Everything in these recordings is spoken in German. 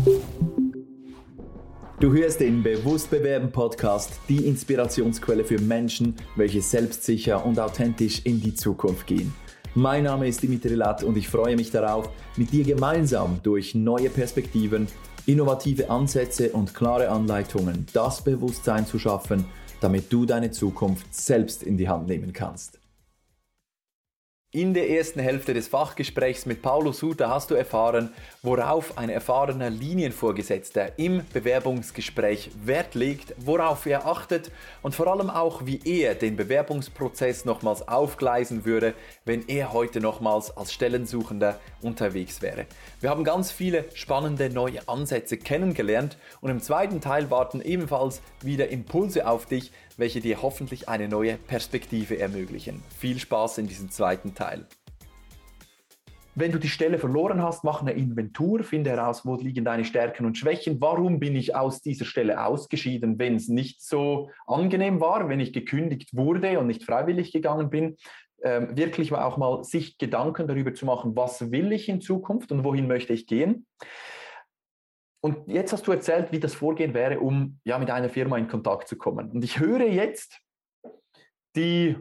Du hörst den Bewusst bewerben Podcast, die Inspirationsquelle für Menschen, welche selbstsicher und authentisch in die Zukunft gehen. Mein Name ist Dimitri Latt und ich freue mich darauf, mit dir gemeinsam durch neue Perspektiven, innovative Ansätze und klare Anleitungen das Bewusstsein zu schaffen, damit du deine Zukunft selbst in die Hand nehmen kannst. In der ersten Hälfte des Fachgesprächs mit Paulo Suter hast du erfahren, worauf ein erfahrener Linienvorgesetzter im Bewerbungsgespräch Wert legt, worauf er achtet und vor allem auch, wie er den Bewerbungsprozess nochmals aufgleisen würde, wenn er heute nochmals als Stellensuchender unterwegs wäre. Wir haben ganz viele spannende neue Ansätze kennengelernt und im zweiten Teil warten ebenfalls wieder Impulse auf dich, welche dir hoffentlich eine neue Perspektive ermöglichen. Viel Spaß in diesem zweiten Teil. Wenn du die Stelle verloren hast, mach eine Inventur, finde heraus, wo liegen deine Stärken und Schwächen. Warum bin ich aus dieser Stelle ausgeschieden, wenn es nicht so angenehm war, wenn ich gekündigt wurde und nicht freiwillig gegangen bin? Wirklich auch mal sich Gedanken darüber zu machen, was will ich in Zukunft und wohin möchte ich gehen? Und jetzt hast du erzählt, wie das Vorgehen wäre, um mit einer Firma in Kontakt zu kommen. Und ich höre jetzt die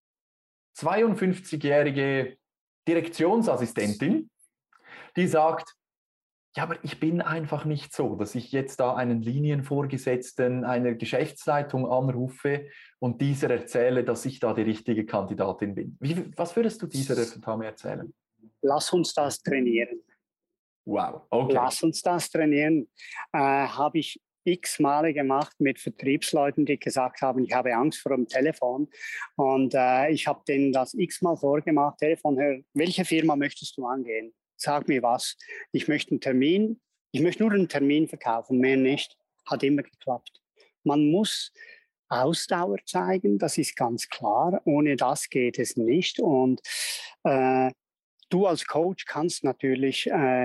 52-jährige Direktionsassistentin, die sagt, ja, aber ich bin einfach nicht so, dass ich jetzt da einen Linienvorgesetzten einer Geschäftsleitung anrufe und dieser erzähle, dass ich da die richtige Kandidatin bin. Was würdest du dieser Dame erzählen? Lass uns das trainieren. Wow, okay. Lass uns das trainieren. Habe ich x Male gemacht mit Vertriebsleuten, die gesagt haben, ich habe Angst vor dem Telefon. Und ich habe denen das x-mal vorgemacht. Telefonhörer, welche Firma möchtest du angehen? Sag mir was. Ich möchte nur einen Termin verkaufen, mehr nicht. Hat immer geklappt. Man muss Ausdauer zeigen, das ist ganz klar. Ohne das geht es nicht. Und du als Coach kannst natürlich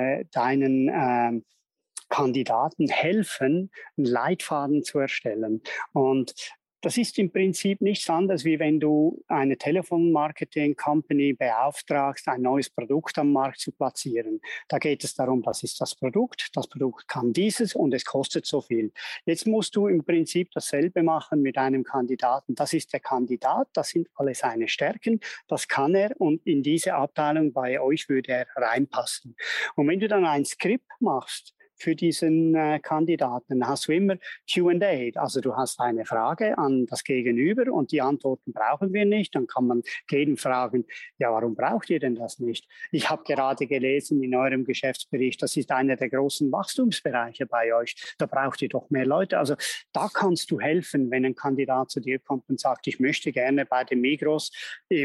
deinen Kandidaten helfen, einen Leitfaden zu erstellen. Und das ist im Prinzip nichts anderes, wie wenn du eine Telefonmarketing-Company beauftragst, ein neues Produkt am Markt zu platzieren. Da geht es darum, das ist das Produkt kann dieses und es kostet so viel. Jetzt musst du im Prinzip dasselbe machen mit einem Kandidaten. Das ist der Kandidat, das sind alle seine Stärken, das kann er und in diese Abteilung bei euch würde er reinpassen. Und wenn du dann ein Skript machst, für diesen Kandidaten hast du immer Q&A, also du hast eine Frage an das Gegenüber und die Antworten brauchen wir nicht. Dann kann man gegenfragen, ja, warum braucht ihr denn das nicht? Ich habe gerade gelesen in eurem Geschäftsbericht, das ist einer der großen Wachstumsbereiche bei euch, da braucht ihr doch mehr Leute. Also da kannst du helfen, wenn ein Kandidat zu dir kommt und sagt, ich möchte gerne bei dem Migros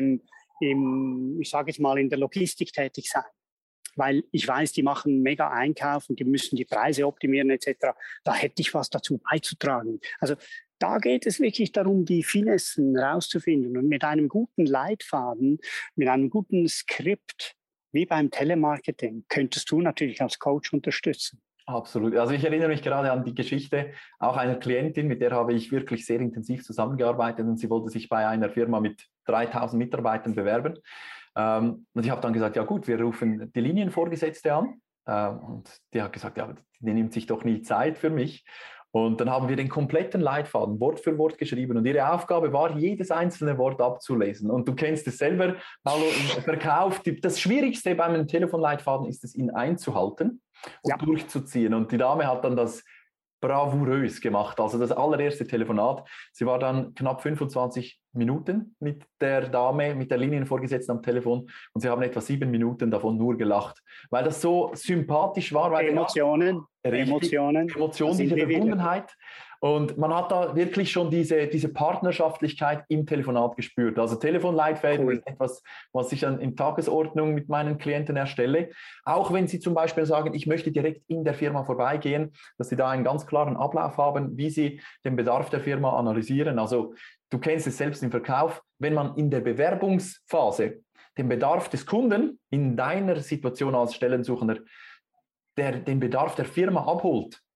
ich sage jetzt mal, in der Logistik tätig sein. Weil ich weiß, die machen mega Einkauf und die müssen die Preise optimieren etc. Da hätte ich was dazu beizutragen. Also da geht es wirklich darum, die Finessen rauszufinden. Und mit einem guten Leitfaden, mit einem guten Skript, wie beim Telemarketing, könntest du natürlich als Coach unterstützen. Absolut. Also ich erinnere mich gerade an die Geschichte auch einer Klientin, mit der habe ich wirklich sehr intensiv zusammengearbeitet und sie wollte sich bei einer Firma mit 3000 Mitarbeitern bewerben. Und ich habe dann gesagt, ja gut, wir rufen die Linienvorgesetzte an. Und die hat gesagt, ja, die nimmt sich doch nie Zeit für mich. Und dann haben wir den kompletten Leitfaden Wort für Wort geschrieben und ihre Aufgabe war, jedes einzelne Wort abzulesen. Und du kennst es selber, Paulo, im Verkauf, das Schwierigste bei einem Telefonleitfaden ist es, ihn einzuhalten und durchzuziehen. Und die Dame hat dann das bravourös gemacht. Also das allererste Telefonat. Sie war dann knapp 25 Minuten mit der Dame, mit der Linienvorgesetzten am Telefon und sie haben etwa 7 Minuten davon nur gelacht, weil das so sympathisch war. Weil Emotionen, diese Verbundenheit. Und man hat da wirklich schon diese Partnerschaftlichkeit im Telefonat gespürt. Also Telefonleitfäden ist etwas, was ich dann in Tagesordnung mit meinen Klienten erstelle. Auch wenn sie zum Beispiel sagen, ich möchte direkt in der Firma vorbeigehen, dass sie da einen ganz klaren Ablauf haben, wie sie den Bedarf der Firma analysieren. Also du kennst es selbst im Verkauf, wenn man in der Bewerbungsphase den Bedarf des Kunden in deiner Situation als Stellensuchender den Bedarf der Firma abholt,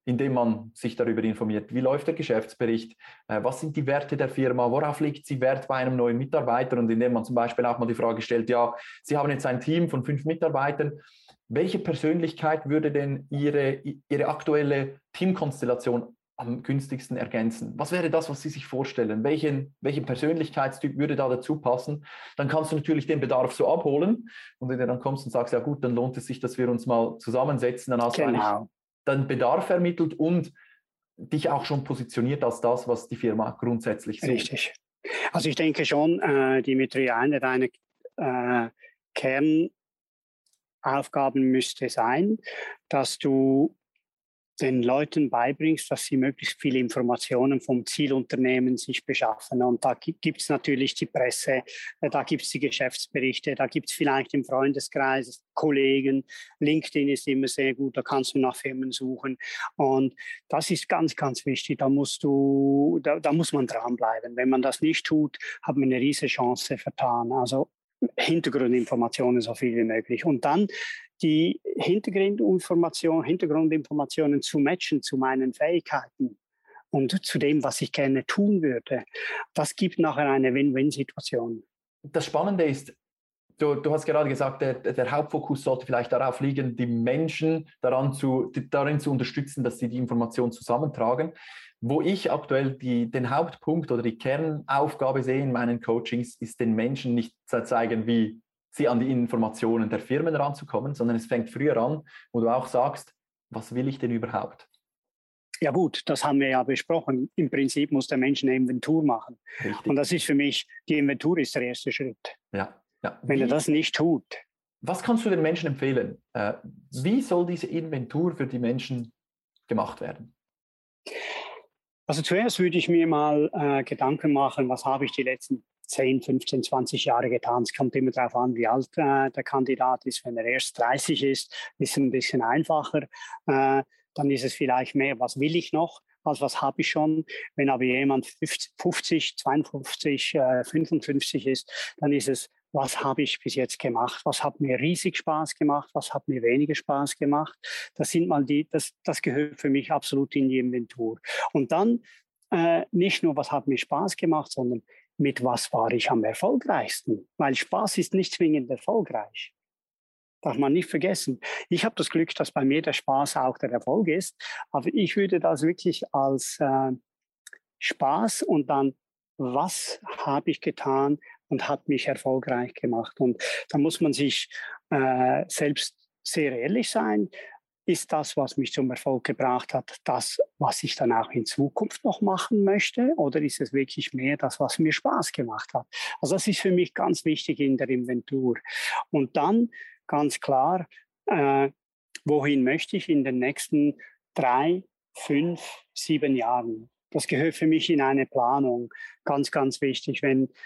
indem man sich darüber informiert, wie läuft der Geschäftsbericht, was sind die Werte der Firma, worauf legt sie Wert bei einem neuen Mitarbeiter und indem man zum Beispiel auch mal die Frage stellt, ja, Sie haben jetzt ein Team von 5 Mitarbeitern, welche Persönlichkeit würde denn Ihre aktuelle Teamkonstellation am günstigsten ergänzen? Was wäre das, was Sie sich vorstellen? Welchen Persönlichkeitstyp würde da dazu passen? Dann kannst du natürlich den Bedarf so abholen und wenn du dann kommst und sagst, ja gut, dann lohnt es sich, dass wir uns mal zusammensetzen, dann hast du eigentlich den Bedarf ermittelt und dich auch schon positioniert als das, was die Firma grundsätzlich sucht. Richtig. Also ich denke schon, Dimitri, eine deiner Kernaufgaben müsste sein, dass du den Leuten beibringst, dass sie möglichst viele Informationen vom Zielunternehmen sich beschaffen. Und da gibt es natürlich die Presse, da gibt es die Geschäftsberichte, da gibt es vielleicht im Freundeskreis Kollegen. LinkedIn ist immer sehr gut, da kannst du nach Firmen suchen. Und das ist ganz, ganz wichtig. Da muss man dranbleiben. Wenn man das nicht tut, hat man eine riesige Chance vertan. Also Hintergrundinformationen so viel wie möglich. Und dann die Hintergrundinformationen zu matchen zu meinen Fähigkeiten und zu dem, was ich gerne tun würde. Das gibt nachher eine Win-Win-Situation. Das Spannende ist, du hast gerade gesagt, der Hauptfokus sollte vielleicht darauf liegen, die Menschen darin zu unterstützen, dass sie die Informationen zusammentragen. Wo ich aktuell den Hauptpunkt oder die Kernaufgabe sehe in meinen Coachings, ist den Menschen nicht zu zeigen, wie sie an die Informationen der Firmen ranzukommen, sondern es fängt früher an, wo du auch sagst, was will ich denn überhaupt? Ja gut, das haben wir ja besprochen. Im Prinzip muss der Mensch eine Inventur machen. Richtig. Und das ist für mich, die Inventur ist der erste Schritt. Ja. Wenn er das nicht tut. Was kannst du den Menschen empfehlen? Wie soll diese Inventur für die Menschen gemacht werden? Also zuerst würde ich mir mal Gedanken machen, was habe ich die letzten 10, 15, 20 Jahre getan. Es kommt immer darauf an, wie alt der Kandidat ist. Wenn er erst 30 ist es ein bisschen einfacher. Dann ist es vielleicht mehr, was will ich noch, als was habe ich schon. Wenn aber jemand 50, 52, 55 ist, dann ist es, was habe ich bis jetzt gemacht? Was hat mir riesig Spaß gemacht? Was hat mir weniger Spaß gemacht? Das sind mal das gehört für mich absolut in die Inventur. Und dann nicht nur, was hat mir Spaß gemacht, sondern mit was war ich am erfolgreichsten? Weil Spaß ist nicht zwingend erfolgreich. Darf man nicht vergessen. Ich habe das Glück, dass bei mir der Spaß auch der Erfolg ist. Aber ich würde das wirklich als Spaß und dann, was habe ich getan und hat mich erfolgreich gemacht. Und da muss man sich selbst sehr ehrlich sein. Ist das, was mich zum Erfolg gebracht hat, das, was ich dann auch in Zukunft noch machen möchte? Oder ist es wirklich mehr das, was mir Spaß gemacht hat? Also das ist für mich ganz wichtig in der Inventur. Und dann ganz klar, wohin möchte ich in den nächsten 3, 5, 7 Jahren? Das gehört für mich in eine Planung. Ganz, ganz wichtig.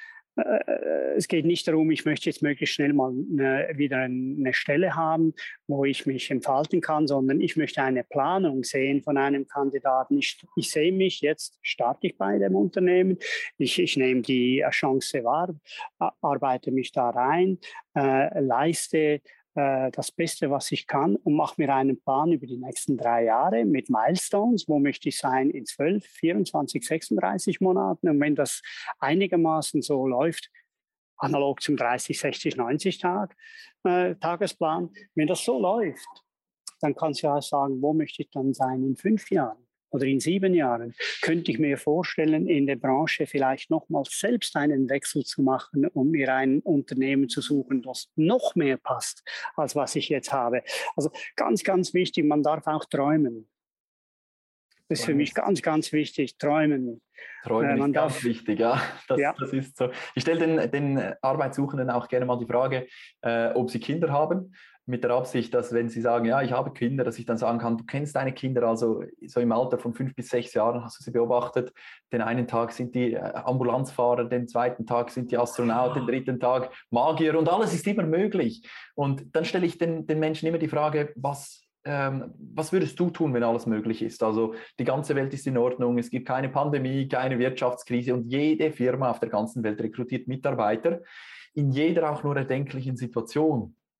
Es geht nicht darum, ich möchte jetzt möglichst schnell mal wieder eine Stelle haben, wo ich mich entfalten kann, sondern ich möchte eine Planung sehen von einem Kandidaten. Ich sehe mich, jetzt starte ich bei dem Unternehmen, ich nehme die Chance wahr, arbeite mich da rein, leiste das Beste, was ich kann und mache mir einen Plan über die nächsten 3 Jahre mit Milestones. Wo möchte ich sein in 12, 24, 36 Monaten? Und wenn das einigermaßen so läuft, analog zum 30, 60, 90 Tagesplan, wenn das so läuft, dann kannst du ja sagen, wo möchte ich dann sein in 5 Jahren? Oder in 7 Jahren, könnte ich mir vorstellen, in der Branche vielleicht nochmals selbst einen Wechsel zu machen, um mir ein Unternehmen zu suchen, das noch mehr passt, als was ich jetzt habe. Also ganz, ganz wichtig, man darf auch träumen. Das ist für mich ganz, ganz wichtig, träumen. Träumen ist ganz wichtig, ja. Das ist so. Ich stelle den Arbeitssuchenden auch gerne mal die Frage, ob sie Kinder haben, mit der Absicht, dass wenn sie sagen, ja, ich habe Kinder, dass ich dann sagen kann, du kennst deine Kinder, also so im Alter von 5 bis 6 Jahren hast du sie beobachtet. Den einen Tag sind die Ambulanzfahrer, den zweiten Tag sind die Astronauten, den dritten Tag Magier und alles ist immer möglich. Und dann stelle ich den Menschen immer die Frage, was würdest du tun, wenn alles möglich ist? Also die ganze Welt ist in Ordnung, es gibt keine Pandemie, keine Wirtschaftskrise und jede Firma auf der ganzen Welt rekrutiert Mitarbeiter in jeder auch nur erdenklichen Situation.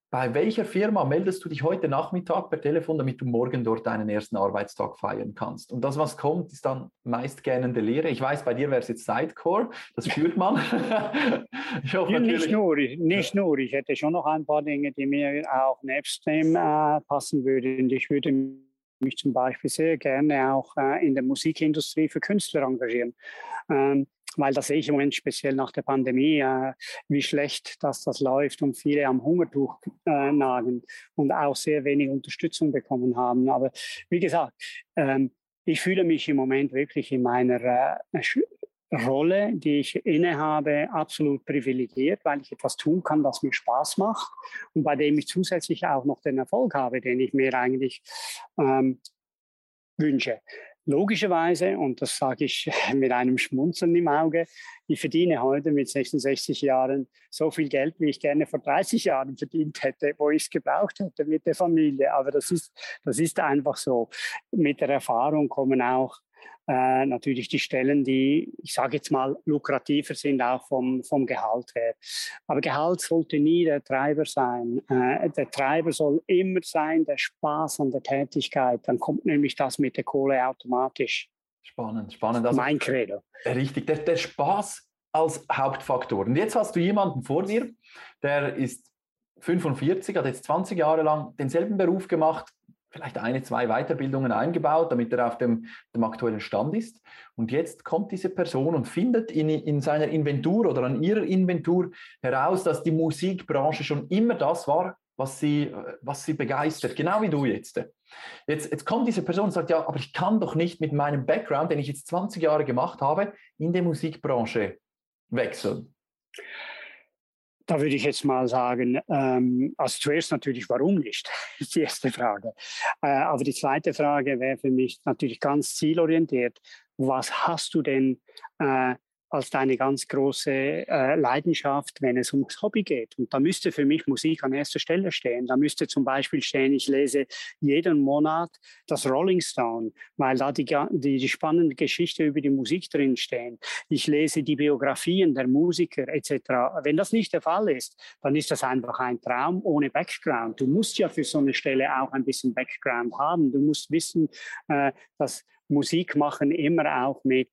bei welcher Firma meldest du dich heute Nachmittag per Telefon, damit du morgen dort deinen ersten Arbeitstag feiern kannst? Und das, was kommt, ist dann meist gähnende Leere. Ich weiß, bei dir wäre es jetzt Sitecore, das spürt man. Ich hoffe Ja, natürlich. nicht nur. Ich hätte schon noch ein paar Dinge, die mir auch nebst dem passen würden. Ich würde mich zum Beispiel sehr gerne auch in der Musikindustrie für Künstler engagieren. Weil das sehe ich im Moment speziell nach der Pandemie, wie schlecht das läuft und viele am Hungertuch nagen und auch sehr wenig Unterstützung bekommen haben. Aber wie gesagt, ich fühle mich im Moment wirklich in meiner Rolle, die ich innehabe, absolut privilegiert, weil ich etwas tun kann, das mir Spaß macht und bei dem ich zusätzlich auch noch den Erfolg habe, den ich mir eigentlich wünsche. Logischerweise, und das sage ich mit einem Schmunzeln im Auge, ich verdiene heute mit 66 Jahren so viel Geld, wie ich gerne vor 30 Jahren verdient hätte, wo ich es gebraucht hätte mit der Familie. Aber das ist einfach so. Mit der Erfahrung kommen auch natürlich die Stellen, die, ich sage jetzt mal, lukrativer sind, auch vom Gehalt her. Aber Gehalt sollte nie der Treiber sein. Der Treiber soll immer sein, der Spaß an der Tätigkeit. Dann kommt nämlich das mit der Kohle automatisch. Spannend. Also, mein Credo. Richtig, der Spaß als Hauptfaktor. Und jetzt hast du jemanden vor dir, der ist 45, hat jetzt 20 Jahre lang denselben Beruf gemacht, vielleicht 1, 2 Weiterbildungen eingebaut, damit er auf dem aktuellen Stand ist. Und jetzt kommt diese Person und findet in seiner Inventur oder an ihrer Inventur heraus, dass die Musikbranche schon immer das war, was sie begeistert, genau wie du jetzt. Jetzt kommt diese Person und sagt, ja, aber ich kann doch nicht mit meinem Background, den ich jetzt 20 Jahre gemacht habe, in die Musikbranche wechseln. Da würde ich jetzt mal sagen, also zuerst natürlich, warum nicht? Das ist die erste Frage. Aber die zweite Frage wäre für mich natürlich ganz zielorientiert. Was hast du denn als deine ganz große Leidenschaft, wenn es ums Hobby geht? Und da müsste für mich Musik an erster Stelle stehen. Da müsste zum Beispiel stehen, ich lese jeden Monat das Rolling Stone, weil da die spannende Geschichte über die Musik drinstehen. Ich lese die Biografien der Musiker etc. Wenn das nicht der Fall ist, dann ist das einfach ein Traum ohne Background. Du musst ja für so eine Stelle auch ein bisschen Background haben. Du musst wissen, dass Musik machen immer auch mit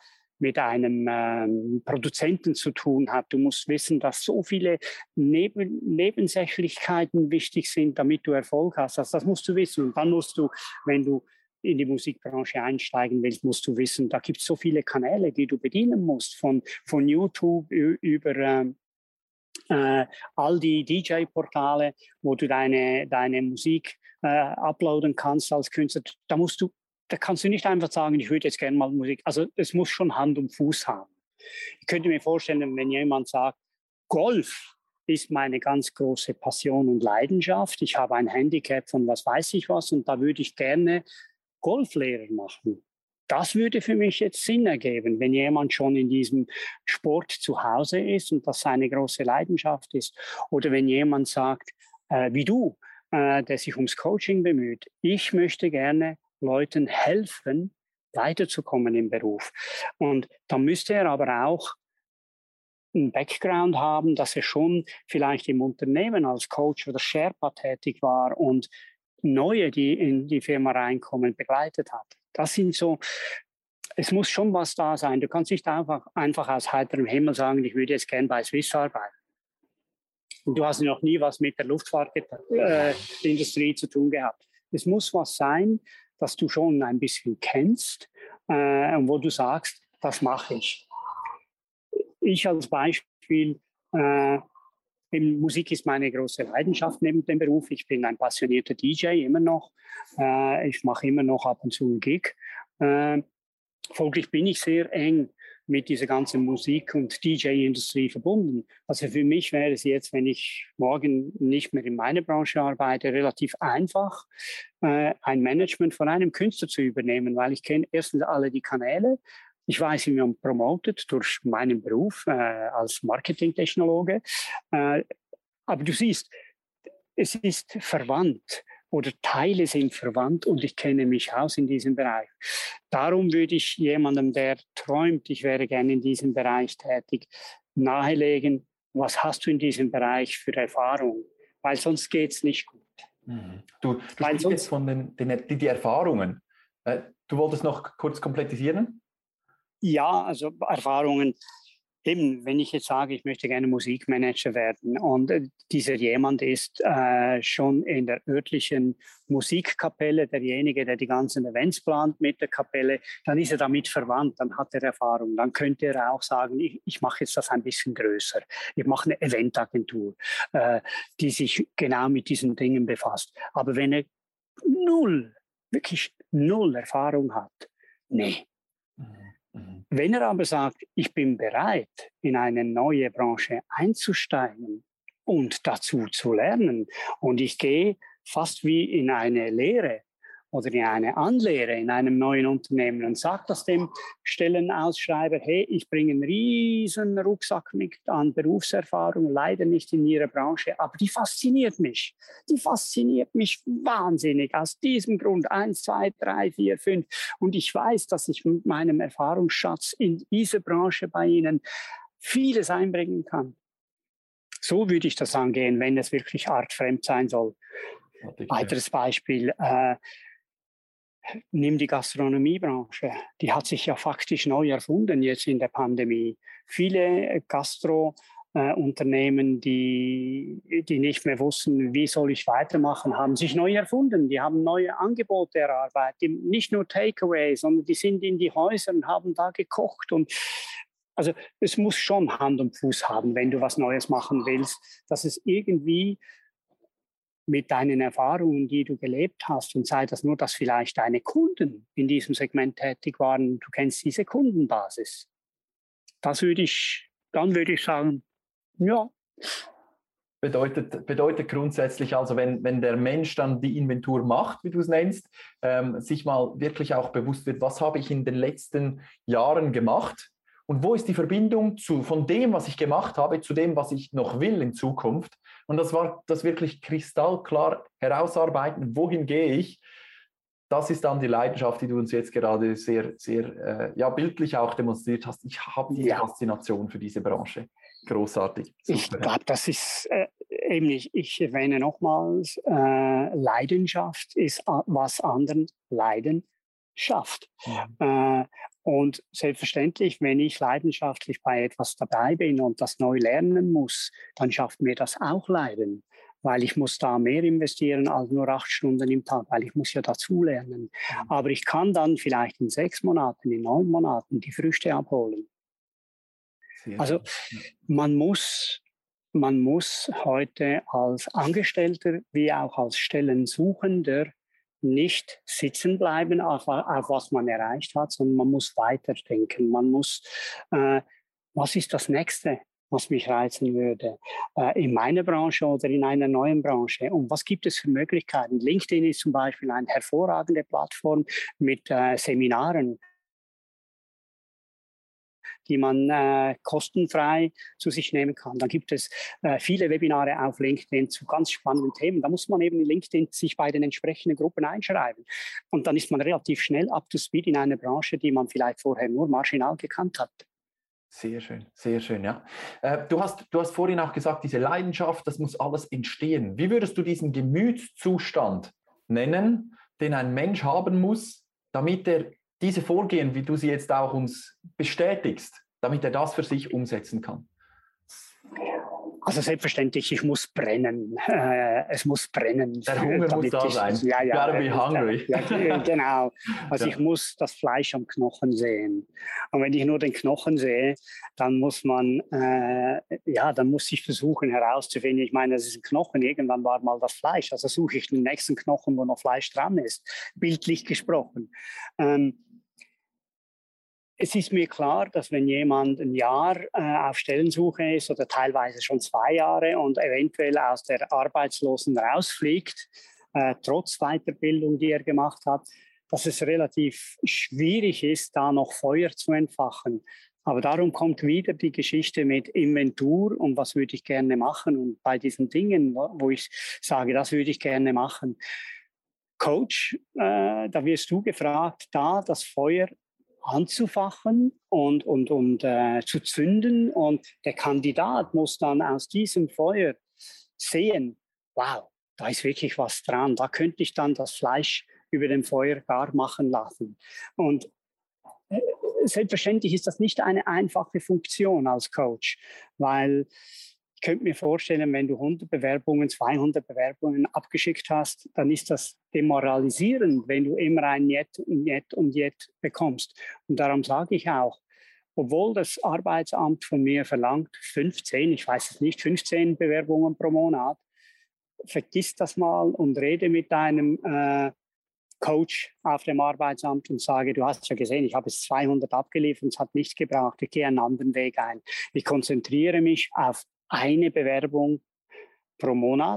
einem Produzenten zu tun hat. Du musst wissen, dass so viele Nebensächlichkeiten wichtig sind, damit du Erfolg hast. Also das musst du wissen. Und dann musst du, wenn du in die Musikbranche einsteigen willst, musst du wissen, da gibt es so viele Kanäle, die du bedienen musst, von YouTube über all die DJ-Portale, wo du deine Musik uploaden kannst als Künstler. Da kannst du nicht einfach sagen, ich würde jetzt gerne mal Musik. Also es muss schon Hand und Fuß haben. Ich könnte mir vorstellen, wenn jemand sagt, Golf ist meine ganz große Passion und Leidenschaft. Ich habe ein Handicap von was weiß ich was und da würde ich gerne Golflehrer machen. Das würde für mich jetzt Sinn ergeben, wenn jemand schon in diesem Sport zu Hause ist und das seine große Leidenschaft ist. Oder wenn jemand sagt, wie du, der sich ums Coaching bemüht, ich möchte gerne Leuten helfen, weiterzukommen im Beruf. Und da müsste er aber auch einen Background haben, dass er schon vielleicht im Unternehmen als Coach oder Sherpa tätig war und Neue, die in die Firma reinkommen, begleitet hat. Das sind so, es muss schon was da sein. Du kannst nicht einfach aus heiterem Himmel sagen, ich würde jetzt gern bei Swiss arbeiten. Und du hast noch nie was mit der Luftfahrtindustrie zu tun gehabt. Es muss was sein, das du schon ein bisschen kennst und wo du sagst, das mache ich. Ich als Beispiel, Musik ist meine große Leidenschaft neben dem Beruf. Ich bin ein passionierter DJ immer noch. Ich mache immer noch ab und zu einen Gig. Folglich bin ich sehr eng mit dieser ganzen Musik- und DJ-Industrie verbunden. Also für mich wäre es jetzt, wenn ich morgen nicht mehr in meiner Branche arbeite, relativ einfach, ein Management von einem Künstler zu übernehmen, weil ich kenne erstens alle die Kanäle. Ich weiß, wie man promotet durch meinen Beruf als Marketingtechnologe. Aber du siehst, es ist verwandt. Oder Teile sind verwandt und ich kenne mich aus in diesem Bereich. Darum würde ich jemandem, der träumt, ich wäre gerne in diesem Bereich tätig, nahelegen, was hast du in diesem Bereich für Erfahrung? weil sonst geht es nicht gut. Du sprichst jetzt von die Erfahrungen. Du wolltest noch kurz komplettisieren? Ja, also Erfahrungen. Eben, wenn ich jetzt sage, ich möchte gerne Musikmanager werden und dieser jemand ist schon in der örtlichen Musikkapelle, derjenige, der die ganzen Events plant mit der Kapelle, dann ist er damit verwandt, dann hat er Erfahrung. Dann könnte er auch sagen, ich mache jetzt das ein bisschen größer. Ich mache eine Eventagentur, die sich genau mit diesen Dingen befasst. Aber wenn er wirklich null Erfahrung hat, nee. Wenn er aber sagt, ich bin bereit, in eine neue Branche einzusteigen und dazu zu lernen und ich gehe fast wie in eine Lehre oder in eine Anlehre in einem neuen Unternehmen und sage das dem Stellenausschreiber, hey, ich bringe einen riesen Rucksack mit an Berufserfahrung, leider nicht in Ihrer Branche, aber die fasziniert mich. Die fasziniert mich wahnsinnig aus diesem Grund. 1, 2, 3, 4, 5. Und ich weiß, dass ich mit meinem Erfahrungsschatz in dieser Branche bei Ihnen vieles einbringen kann. So würde ich das angehen, wenn es wirklich artfremd sein soll. Weiteres Beispiel, nimm die Gastronomiebranche. Die hat sich ja faktisch neu erfunden jetzt in der Pandemie. Viele Gastro-Unternehmen, die nicht mehr wussten, wie soll ich weitermachen, haben sich neu erfunden. Die haben neue Angebote erarbeitet. Nicht nur Takeaway, sondern die sind in die Häuser und haben da gekocht. Und also es muss schon Hand und Fuß haben, wenn du was Neues machen willst, dass es irgendwie mit deinen Erfahrungen, die du gelebt hast, und sei das nur, dass vielleicht deine Kunden in diesem Segment tätig waren, du kennst diese Kundenbasis. Dann würde ich sagen, ja. Bedeutet grundsätzlich also, wenn der Mensch dann die Inventur macht, wie du es nennst, sich mal wirklich auch bewusst wird, was habe ich in den letzten Jahren gemacht und wo ist die Verbindung von dem, was ich gemacht habe, zu dem, was ich noch will in Zukunft. Und das war das wirklich kristallklar herausarbeiten, wohin gehe ich. Das ist dann die Leidenschaft, die du uns jetzt gerade sehr, sehr bildlich auch demonstriert hast. Ich habe diese Faszination für diese Branche. Großartig. Super. Ich glaube, das ist eben, ich erwähne nochmals, Leidenschaft ist was anderen Leiden schafft. Und selbstverständlich, wenn ich leidenschaftlich bei etwas dabei bin und das neu lernen muss, dann schafft mir das auch Leiden, weil ich muss da mehr investieren als nur 8 Stunden im Tag, weil ich muss ja dazulernen. Aber ich kann dann vielleicht in 6 Monaten, in 9 Monaten die Früchte abholen. Also man muss heute als Angestellter wie auch als Stellensuchender nicht sitzen bleiben auf was man erreicht hat, sondern man muss weiterdenken. Man muss, was ist das Nächste, was mich reizen würde, in meiner Branche oder in einer neuen Branche? Und was gibt es für Möglichkeiten? LinkedIn ist zum Beispiel eine hervorragende Plattform mit Seminaren, die man kostenfrei zu sich nehmen kann. Dann gibt es viele Webinare auf LinkedIn zu ganz spannenden Themen. Da muss man eben in LinkedIn sich bei den entsprechenden Gruppen einschreiben. Und dann ist man relativ schnell up to speed in einer Branche, die man vielleicht vorher nur marginal gekannt hat. Sehr schön, ja. Du hast vorhin auch gesagt, diese Leidenschaft, das muss alles entstehen. Wie würdest du diesen Gemütszustand nennen, den ein Mensch haben muss, damit er diese Vorgehen, wie du sie jetzt auch uns bestätigst, damit er das für sich umsetzen kann? Also selbstverständlich, ich muss brennen. Es muss brennen. Der Hunger muss da sein. Ja, gotta be hungry. Ja, genau. Also ich muss das Fleisch am Knochen sehen. Und wenn ich nur den Knochen sehe, dann muss ich versuchen herauszufinden. Ich meine, das ist ein Knochen. Irgendwann war mal das Fleisch. Also suche ich den nächsten Knochen, wo noch Fleisch dran ist. Bildlich gesprochen. Es ist mir klar, dass wenn jemand ein Jahr auf Stellensuche ist oder teilweise schon 2 Jahre und eventuell aus der Arbeitslosen rausfliegt, trotz Weiterbildung, die er gemacht hat, dass es relativ schwierig ist, da noch Feuer zu entfachen. Aber darum kommt wieder die Geschichte mit Inventur und was würde ich gerne machen. Und bei diesen Dingen, wo ich sage, das würde ich gerne machen. Coach, da wirst du gefragt, da das Feuer anzufachen und zu zünden. Und der Kandidat muss dann aus diesem Feuer sehen, wow, da ist wirklich was dran. Da könnte ich dann das Fleisch über dem Feuer gar machen lassen. Und selbstverständlich ist das nicht eine einfache Funktion als Coach, weil ich könnte mir vorstellen, wenn du 100 Bewerbungen, 200 Bewerbungen abgeschickt hast, dann ist das demoralisierend, wenn du immer ein Jet und Jet und Jet bekommst. Und darum sage ich auch, obwohl das Arbeitsamt von mir verlangt 15, ich weiß es nicht, 15 Bewerbungen pro Monat, vergiss das mal und rede mit deinem Coach auf dem Arbeitsamt und sage, du hast ja gesehen, ich habe es 200 abgeliefert, es hat nichts gebraucht, ich gehe einen anderen Weg ein. Ich konzentriere mich auf eine Bewerbung pro Monat.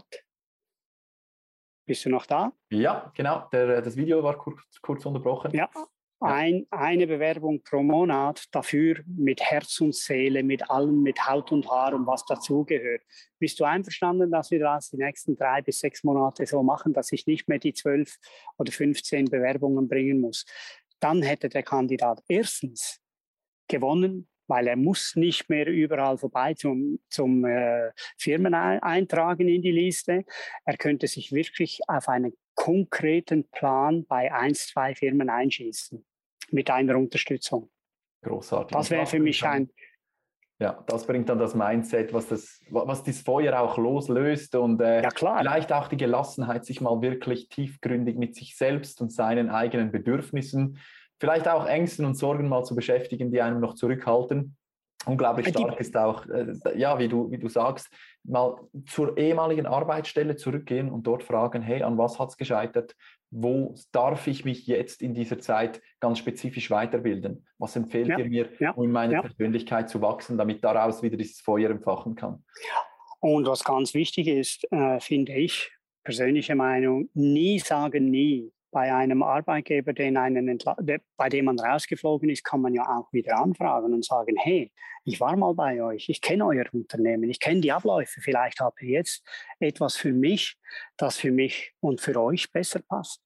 Bist du noch da? Ja, genau. Das Video war kurz unterbrochen. Ja. Eine Bewerbung pro Monat, dafür mit Herz und Seele, mit allem, mit Haut und Haar und was dazugehört. Bist du einverstanden, dass wir das die nächsten 3 bis 6 Monate so machen, dass ich nicht mehr die 12 oder 15 Bewerbungen bringen muss? Dann hätte der Kandidat erstens gewonnen, weil er muss nicht mehr überall vorbei zum Firmen eintragen in die Liste. Er könnte sich wirklich auf einen konkreten Plan bei 1, 2 Firmen einschießen mit einer Unterstützung. Großartig. Das wäre für mich Ja, das bringt dann das Mindset, was das Feuer auch loslöst und ja, klar. Vielleicht auch die Gelassenheit, sich mal wirklich tiefgründig mit sich selbst und seinen eigenen Bedürfnissen, vielleicht auch Ängsten und Sorgen mal zu beschäftigen, die einem noch zurückhalten. Unglaublich stark ist auch, ja, wie du sagst, mal zur ehemaligen Arbeitsstelle zurückgehen und dort fragen, hey, an was hat es gescheitert? Wo darf ich mich jetzt in dieser Zeit ganz spezifisch weiterbilden? Was empfehlt ihr mir, um in meiner Persönlichkeit zu wachsen, damit daraus wieder dieses Feuer entfachen kann? Und was ganz wichtig ist, finde ich, persönliche Meinung, nie sagen nie. Bei einem Arbeitgeber, bei dem man rausgeflogen ist, kann man ja auch wieder anfragen und sagen, hey, ich war mal bei euch, ich kenne euer Unternehmen, ich kenne die Abläufe, vielleicht habt ihr jetzt etwas für mich, das für mich und für euch besser passt.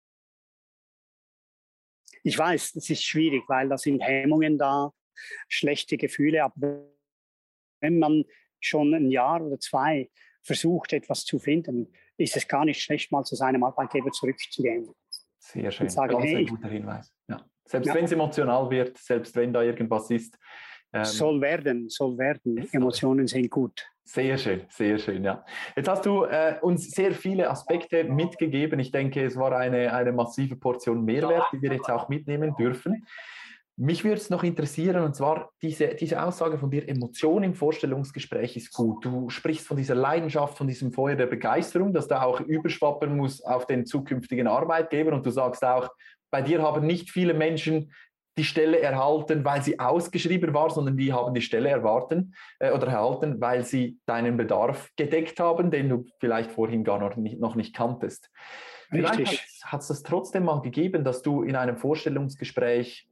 Ich weiß, das ist schwierig, weil da sind Hemmungen da, schlechte Gefühle, aber wenn man schon ein Jahr oder 2 versucht, etwas zu finden, ist es gar nicht schlecht, mal zu seinem Arbeitgeber zurückzugehen. Sehr schön, sagen, ganz ein guter Hinweis. Ja. Selbst wenn es emotional wird, selbst wenn da irgendwas ist. Soll werden. Emotionen sind gut. Sehr schön, ja. Jetzt hast du uns sehr viele Aspekte mitgegeben. Ich denke, es war eine massive Portion Mehrwert, die wir jetzt auch mitnehmen dürfen. Mich würde es noch interessieren, und zwar diese Aussage von dir, Emotion im Vorstellungsgespräch ist gut. Du sprichst von dieser Leidenschaft, von diesem Feuer der Begeisterung, das da auch überschwappen muss auf den zukünftigen Arbeitgeber. Und du sagst auch, bei dir haben nicht viele Menschen die Stelle erhalten, weil sie ausgeschrieben war, sondern die haben die Stelle erhalten, weil sie deinen Bedarf gedeckt haben, den du vielleicht vorhin gar noch nicht kanntest. Richtig. Vielleicht hat es das trotzdem mal gegeben, dass du in einem Vorstellungsgespräch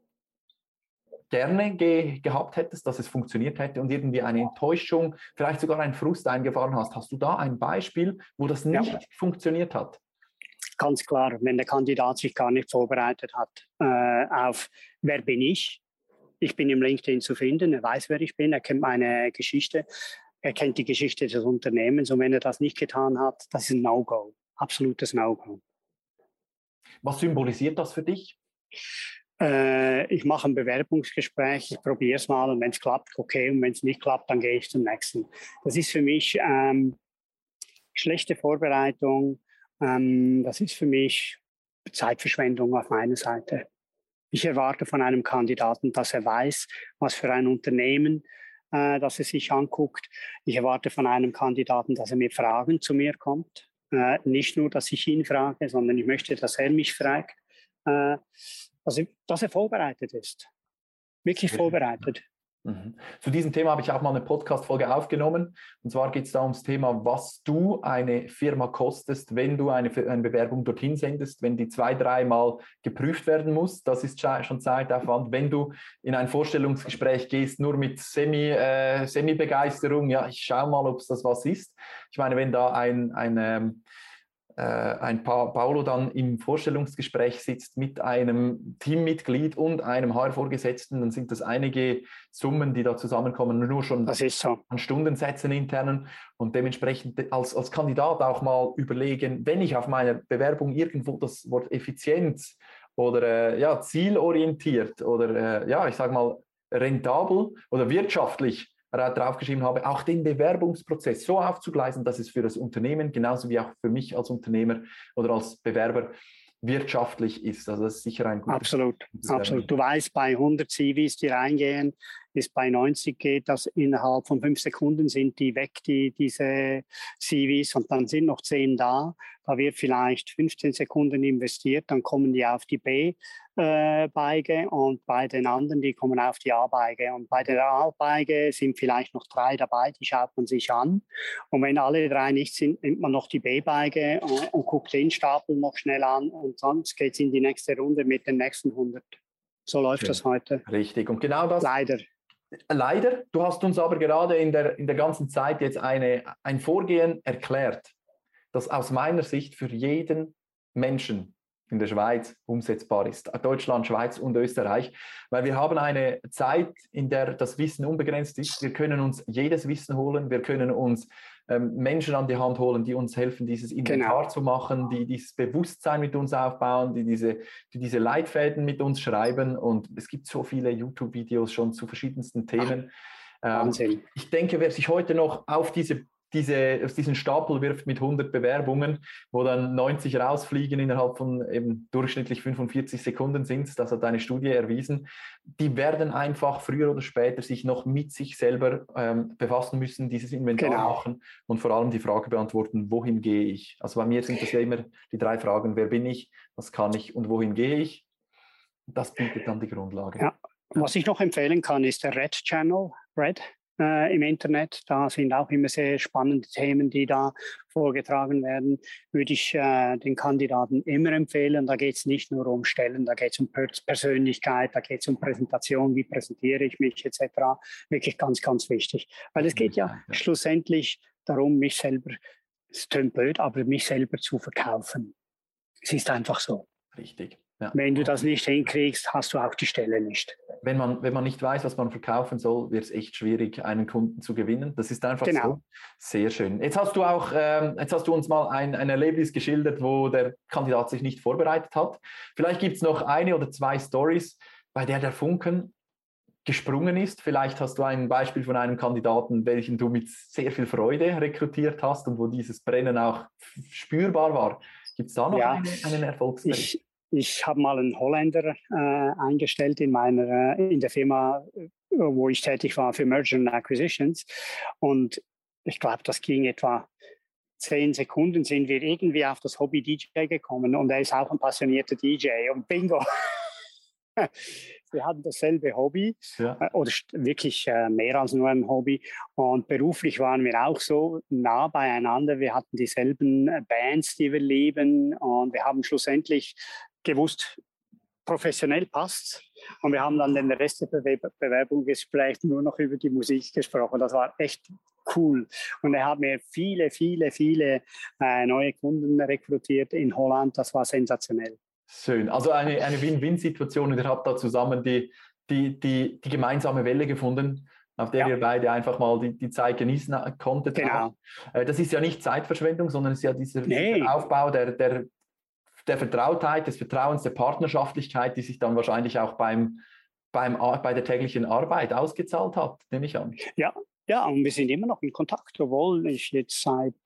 gerne gehabt hättest, dass es funktioniert hätte und irgendwie eine Enttäuschung, vielleicht sogar einen Frust eingefahren hast. Hast du da ein Beispiel, wo das nicht funktioniert hat? Ganz klar, wenn der Kandidat sich gar nicht vorbereitet hat auf wer bin ich. Ich bin im LinkedIn zu finden, er weiß, wer ich bin, er kennt meine Geschichte, er kennt die Geschichte des Unternehmens und wenn er das nicht getan hat, das ist ein No-Go, absolutes No-Go. Was symbolisiert das für dich? Ich mache ein Bewerbungsgespräch, ich probiere es mal und wenn es klappt, okay, und wenn es nicht klappt, dann gehe ich zum nächsten. Das ist für mich schlechte Vorbereitung, das ist für mich Zeitverschwendung auf meiner Seite. Ich erwarte von einem Kandidaten, dass er weiß, was für ein Unternehmen das er sich anguckt. Ich erwarte von einem Kandidaten, dass er mit Fragen zu mir kommt. Nicht nur, dass ich ihn frage, sondern ich möchte, dass er mich fragt. Dass er vorbereitet ist. Wirklich vorbereitet. Mhm. Zu diesem Thema habe ich auch mal eine Podcast-Folge aufgenommen. Und zwar geht es da ums Thema, was du eine Firma kostest, wenn du eine Bewerbung dorthin sendest, wenn die 2-3 Mal geprüft werden muss. Das ist schon Zeitaufwand. Wenn du in ein Vorstellungsgespräch gehst, nur mit Semi-Begeisterung, ja, ich schaue mal, ob es das was ist. Ich meine, wenn da ein Paolo dann im Vorstellungsgespräch sitzt mit einem Teammitglied und einem HR-Vorgesetzten, dann sind das einige Summen, die da zusammenkommen, nur schon das ist so. an Stundensätzen internen und dementsprechend als Kandidat auch mal überlegen, wenn ich auf meiner Bewerbung irgendwo das Wort Effizienz oder zielorientiert oder ich sage mal rentabel oder wirtschaftlich draufgeschrieben habe, auch den Bewerbungsprozess so aufzugleisen, dass es für das Unternehmen genauso wie auch für mich als Unternehmer oder als Bewerber wirtschaftlich ist. Also das ist sicher ein gutes. Absolut. Du weißt, bei 100 CVs, die reingehen, bis bei 90 geht das innerhalb von 5 Sekunden sind die weg, diese CVs, und dann sind noch 10 da. Da wird vielleicht 15 Sekunden investiert, dann kommen die auf die B-Beige und bei den anderen, die kommen auf die A-Beige. Und bei der A-Beige sind vielleicht noch 3 dabei, die schaut man sich an. Und wenn alle 3 nicht sind, nimmt man noch die B-Beige und guckt den Stapel noch schnell an und sonst geht es in die nächste Runde mit den nächsten 100. So läuft das heute. Richtig, und genau das. Leider. Du hast uns aber gerade in der ganzen Zeit jetzt ein Vorgehen erklärt, das aus meiner Sicht für jeden Menschen in der Schweiz umsetzbar ist. Deutschland, Schweiz und Österreich. Weil wir haben eine Zeit, in der das Wissen unbegrenzt ist. Wir können uns jedes Wissen holen. Wir können uns Menschen an die Hand holen, die uns helfen, dieses Inventar zu machen, die dieses Bewusstsein mit uns aufbauen, die diese Leitfäden mit uns schreiben. Und es gibt so viele YouTube-Videos schon zu verschiedensten Themen. Wahnsinn. Ich denke, wer sich heute noch auf diesen Stapel wirft mit 100 Bewerbungen, wo dann 90 rausfliegen innerhalb von eben durchschnittlich 45 Sekunden sind, das hat eine Studie erwiesen, die werden einfach früher oder später sich noch mit sich selber befassen müssen, dieses Inventar machen und vor allem die Frage beantworten, wohin gehe ich? Also bei mir sind das ja immer die 3 Fragen, wer bin ich, was kann ich und wohin gehe ich? Das bietet dann die Grundlage. Ja. Was ich noch empfehlen kann, ist der Red Channel, im Internet. Da sind auch immer sehr spannende Themen, die da vorgetragen werden. Würde ich den Kandidaten immer empfehlen. Da geht es nicht nur um Stellen, da geht es um Persönlichkeit, da geht es um Präsentation, wie präsentiere ich mich etc. Wirklich ganz, ganz wichtig. Weil es geht ja schlussendlich darum, mich selber, es klingt blöd, aber mich selber zu verkaufen. Es ist einfach so. Richtig. Ja. Wenn du das nicht hinkriegst, hast du auch die Stelle nicht. Wenn man nicht weiß, was man verkaufen soll, wird es echt schwierig, einen Kunden zu gewinnen. Das ist einfach so. Sehr schön. Jetzt hast du uns mal ein Erlebnis geschildert, wo der Kandidat sich nicht vorbereitet hat. Vielleicht gibt es noch 1 oder 2 Stories, bei der Funken gesprungen ist. Vielleicht hast du ein Beispiel von einem Kandidaten, welchen du mit sehr viel Freude rekrutiert hast und wo dieses Brennen auch spürbar war. Gibt es da noch einen Erfolgsbericht? Ich habe mal einen Holländer eingestellt in der Firma, wo ich tätig war für Merger and Acquisitions. Und ich glaube, das ging etwa 10 Sekunden, sind wir irgendwie auf das Hobby DJ gekommen. Und er ist auch ein passionierter DJ. Und bingo! Wir hatten dasselbe Hobby, oder wirklich mehr als nur ein Hobby. Und beruflich waren wir auch so nah beieinander. Wir hatten dieselben Bands, die wir lieben. Und wir haben schlussendlich gewusst, professionell passt. Und wir haben dann den Rest der Bewerbungsgespräch nur noch über die Musik gesprochen. Das war echt cool. Und er hat mir viele neue Kunden rekrutiert in Holland. Das war sensationell. Schön. Also eine Win-Win-Situation und ihr habt da zusammen die gemeinsame Welle gefunden, auf der ihr beide einfach mal die Zeit genießen konntet. Genau. Das ist ja nicht Zeitverschwendung, sondern es ist ja dieser Aufbau der Vertrautheit, des Vertrauens, der Partnerschaftlichkeit, die sich dann wahrscheinlich auch bei der täglichen Arbeit ausgezahlt hat, nehme ich an. Ja, und wir sind immer noch in Kontakt, obwohl ich jetzt seit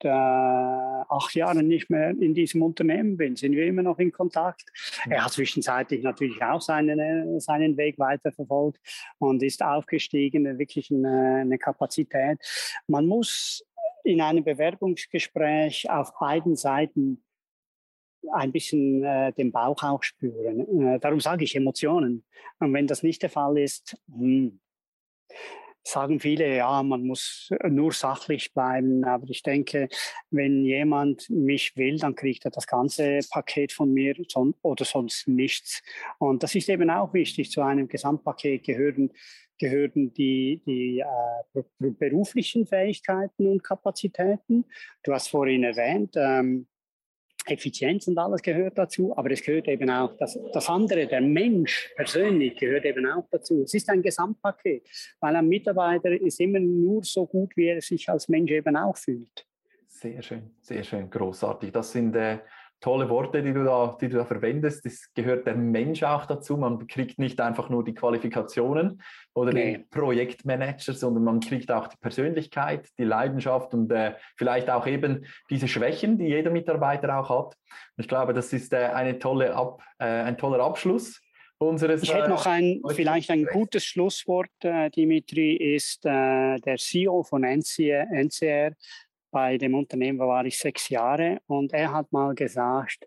8 Jahren nicht mehr in diesem Unternehmen bin, sind wir immer noch in Kontakt. Er hat zwischenzeitlich natürlich auch seinen Weg weiterverfolgt und ist aufgestiegen, wirklich eine Kapazität. Man muss in einem Bewerbungsgespräch auf beiden Seiten ein bisschen den Bauch auch spüren. Darum sage ich Emotionen. Und wenn das nicht der Fall ist, sagen viele, ja, man muss nur sachlich bleiben. Aber ich denke, wenn jemand mich will, dann kriegt er das ganze Paket von mir oder sonst nichts. Und das ist eben auch wichtig. Zu einem Gesamtpaket gehören die beruflichen Fähigkeiten und Kapazitäten. Du hast vorhin erwähnt, Effizienz und alles gehört dazu, aber es gehört eben auch das andere, der Mensch persönlich gehört eben auch dazu. Es ist ein Gesamtpaket, weil ein Mitarbeiter ist immer nur so gut, wie er sich als Mensch eben auch fühlt. Sehr schön, großartig. Das sind tolle Worte, die du da verwendest. Es gehört der Mensch auch dazu. Man kriegt nicht einfach nur die Qualifikationen oder den Projektmanager, sondern man kriegt auch die Persönlichkeit, die Leidenschaft und vielleicht auch eben diese Schwächen, die jeder Mitarbeiter auch hat. Und ich glaube, das ist ein toller Abschluss unseres. Ich hätte noch vielleicht ein gutes Schlusswort, Dimitri, ist der CEO von NCR. Bei dem Unternehmen war ich 6 Jahre und er hat mal gesagt,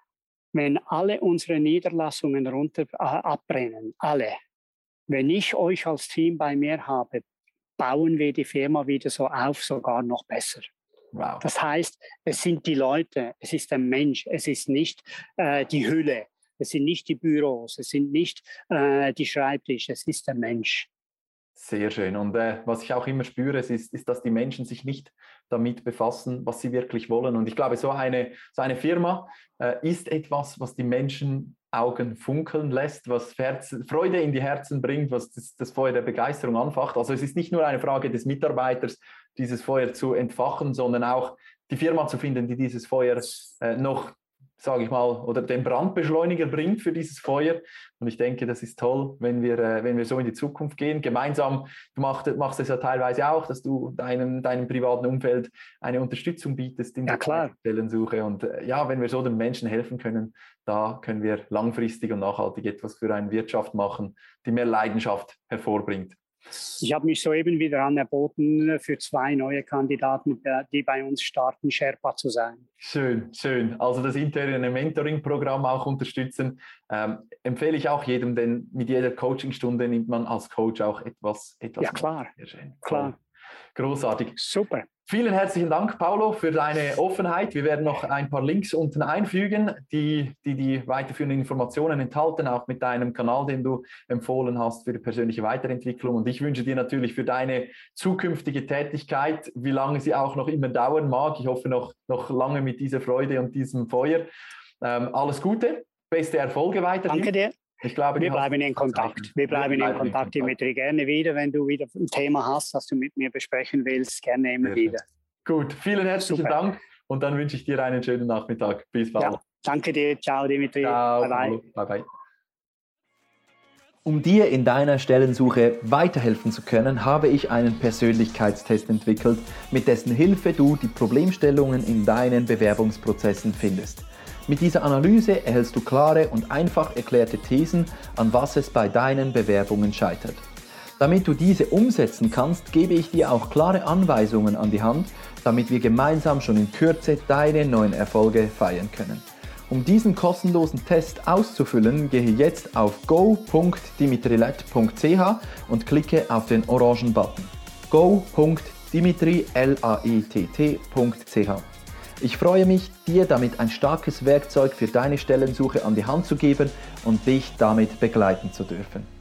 wenn alle unsere Niederlassungen abbrennen, alle, wenn ich euch als Team bei mir habe, bauen wir die Firma wieder so auf, sogar noch besser. Wow. Das heißt, es sind die Leute, es ist der Mensch, es ist nicht die Hülle, es sind nicht die Büros, es sind nicht die Schreibtische, es ist der Mensch. Sehr schön. Und was ich auch immer spüre, ist, dass die Menschen sich nicht damit befassen, was sie wirklich wollen. Und ich glaube, so eine Firma ist etwas, was die Menschen Augen funkeln lässt, was Freude in die Herzen bringt, was das Feuer der Begeisterung anfacht. Also es ist nicht nur eine Frage des Mitarbeiters, dieses Feuer zu entfachen, sondern auch die Firma zu finden, die dieses Feuer noch, sage ich mal, oder den Brandbeschleuniger bringt für dieses Feuer. Und ich denke, das ist toll, wenn wir so in die Zukunft gehen. Gemeinsam, du machst es ja teilweise auch, dass du deinem privaten Umfeld eine Unterstützung bietest in der Stellensuche. Und wenn wir so den Menschen helfen können, da können wir langfristig und nachhaltig etwas für eine Wirtschaft machen, die mehr Leidenschaft hervorbringt. Ich habe mich soeben wieder anerboten, für 2 neue Kandidaten, die bei uns starten, Sherpa zu sein. Schön. Also das interne Mentoring-Programm auch unterstützen. Empfehle ich auch jedem, denn mit jeder Coachingstunde nimmt man als Coach auch etwas. Ja, klar. Sehr schön. Klar. Großartig. Super. Vielen herzlichen Dank, Paulo, für deine Offenheit. Wir werden noch ein paar Links unten einfügen, die weiterführenden Informationen enthalten, auch mit deinem Kanal, den du empfohlen hast für die persönliche Weiterentwicklung. Und ich wünsche dir natürlich für deine zukünftige Tätigkeit, wie lange sie auch noch immer dauern mag, ich hoffe noch lange mit dieser Freude und diesem Feuer, alles Gute, beste Erfolge weiterhin. Danke dir. Ich glaube, wir bleiben in Kontakt. Wir bleiben in Kontakt, Dimitri. Gerne wieder, wenn du wieder ein Thema hast, das du mit mir besprechen willst, gerne immer wieder. Gut, vielen herzlichen Dank und dann wünsche ich dir einen schönen Nachmittag. Bis bald. Ja, danke dir. Ciao, Dimitri. Ciao. Bye bye. Um dir in deiner Stellensuche weiterhelfen zu können, habe ich einen Persönlichkeitstest entwickelt, mit dessen Hilfe du die Problemstellungen in deinen Bewerbungsprozessen findest. Mit dieser Analyse erhältst du klare und einfach erklärte Thesen, an was es bei deinen Bewerbungen scheitert. Damit du diese umsetzen kannst, gebe ich dir auch klare Anweisungen an die Hand, damit wir gemeinsam schon in Kürze deine neuen Erfolge feiern können. Um diesen kostenlosen Test auszufüllen, gehe jetzt auf go.dimitrilet.ch und klicke auf den orangen Button go.dimitrilet.ch. Ich freue mich, dir damit ein starkes Werkzeug für deine Stellensuche an die Hand zu geben und dich damit begleiten zu dürfen.